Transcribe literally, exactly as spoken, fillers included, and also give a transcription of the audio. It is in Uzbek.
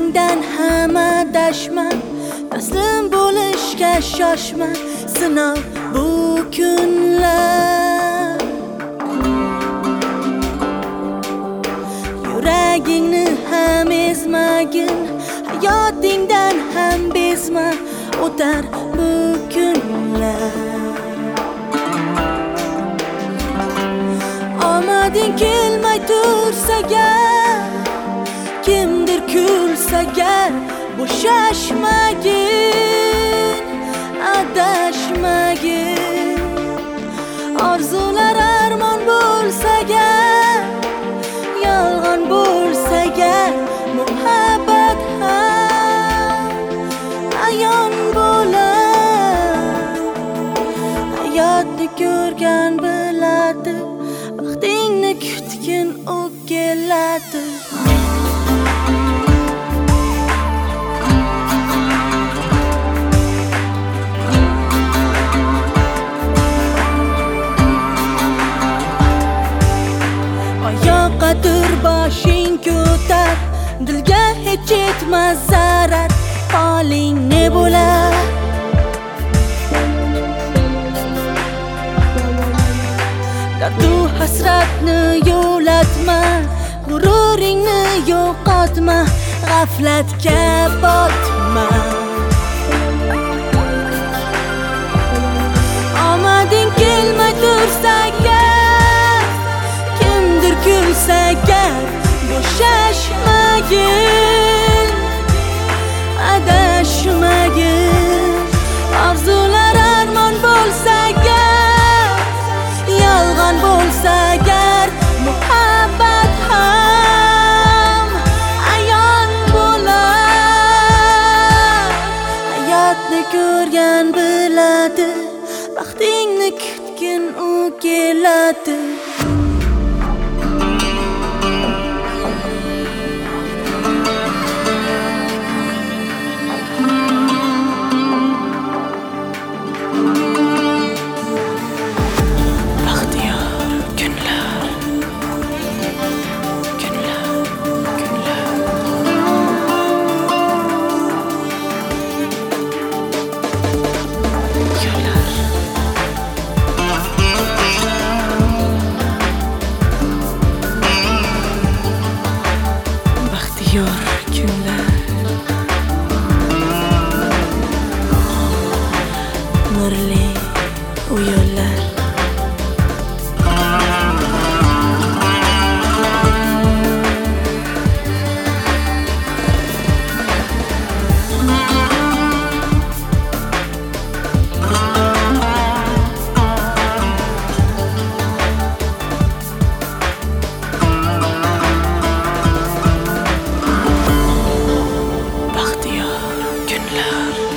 Hayotingdan hamma dashma, taslim bo'lishga shoshma, sinov bu kunlar. Yuragingni ham ezmagin, hayotingdan ham bezma, o'tar bu kunlar. Omading kelmay tursa gar, kimdir kulsa gar, bo'shashmagin, adashmagin. Orzular armon bo'lsa gar, yolg'on bo'lsa gar, muhabbat ham ayon bo'lar. Hayotni ko'rgan biladi, baxtingni kutgin u keladi. Oyoqqa boshing ko'tar, dilga hech yetmas zarar, holing ne bo'lar? Dardu hasratni yo'latma, g'ururingni yo'qotma, g'aflatga botma. Omading kelmay tursa gar, kimdir kulsa gar, bo'shashmagin, adashmagin. Orzular armon bo'lsa gar, yolg'on bo'lsa gar, muhabbat ham ayon bo'lar. Hayotni ko'rgan biladi, baxtingni kutgin u keladi. Baxtiyor kunlar, nurli u yo'llar. Günler.